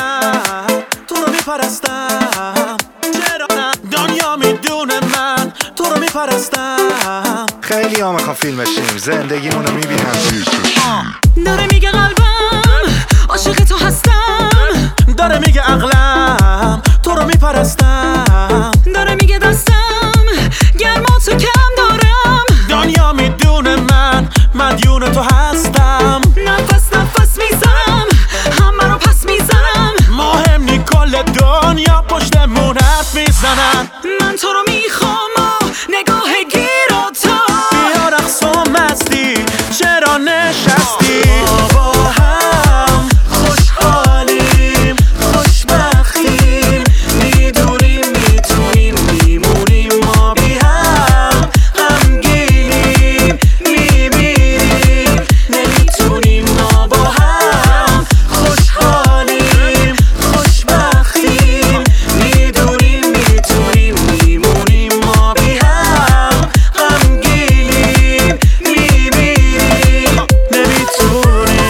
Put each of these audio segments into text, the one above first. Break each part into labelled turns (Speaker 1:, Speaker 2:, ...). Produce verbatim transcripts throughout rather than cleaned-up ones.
Speaker 1: میگردم تو رو میپرستم، چرا نه دنیا میدونه من تو رو میپرستم.
Speaker 2: خیلی ها میخوام فیلم بشیم، زندگیمون رو میبینم زیر چشم.
Speaker 3: داره میگه قلبم عاشق تو هستم،
Speaker 1: داره میگه عقلم تو رو میپرستم،
Speaker 3: داره میگه دستم گرما تو کم دارم.
Speaker 1: دنیا میدونه من مدیون تو هستم.
Speaker 3: نفس نفس میزنم همه رو پس میزنم،
Speaker 1: مهم نی کل دنیا پشتمون حرف میزنن.
Speaker 3: من تو رو میخوام و نگاه گیرا تو.
Speaker 1: بیا رقص و مستی چرا نشستی؟ با هم خوشحالیم خوشبختیم، میدونیم میتونیم میمونیم ما بی هم. غمگینیم میمیریم نمیتونیم ما با هم. خوشحالیم خوشبختیم، میدونیم میتونیم میمونیم ما بی هم. غمگینیم میمیریم نمیتونیم.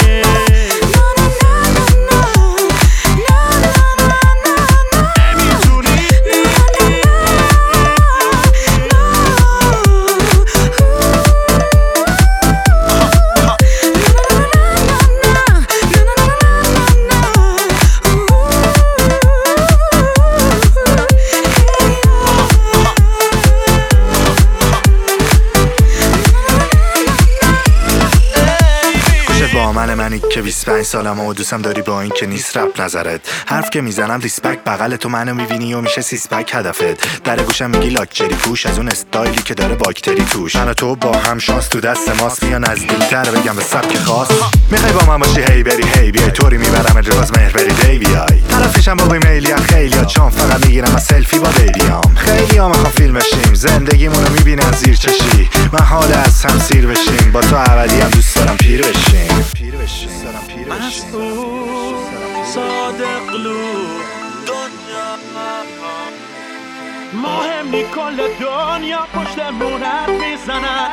Speaker 2: با من منی که بیست و پنج سالم و دوستم داری با این که نیست رپ نظرت. حرف که میزنم دیسپک بغل تو منو میبینی و میشه سیسپک هدفت. در گوشم میگی لاکچری پوش از اون استایلی که داره باکتری توش. من و تو با هم شانس تو دست ماست، بیا نزدیکتر بگم به سبک خاص. میخوای با من باشی هی بری هی بیای طوری میبرم اجراز مهر بری دی بیای. طرفشم با بیمیلی خیلی ها چون فقط میگیرم از سلفی با بیبیام. خیلی ها میخوام فیلم بشیم، زندگیمون رو میبینن زیر چشی. من حال از هم سیر بشیم، با تو ابدی هم دوست دارم پیر بشیم. پیر بشیم
Speaker 1: مسئول صادق لو دنیا، مهم نی کل دنیا پشتمون حرف میزنن.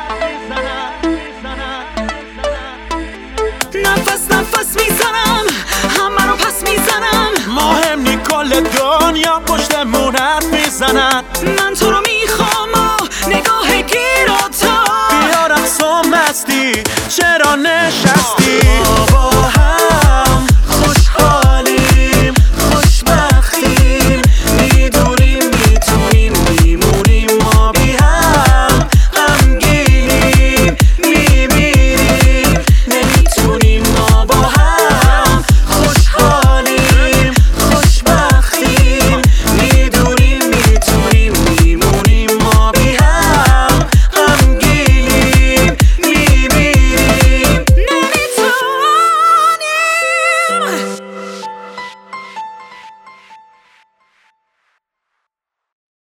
Speaker 3: نفس نفس میزنم همه رو پس میزنم،
Speaker 1: مهم نی کل دنیا پشتمون حرف میزنن.
Speaker 3: من تو رو میخوام و نگاه گیرا تو.
Speaker 1: بیا رقص و مستی چرا نشستی؟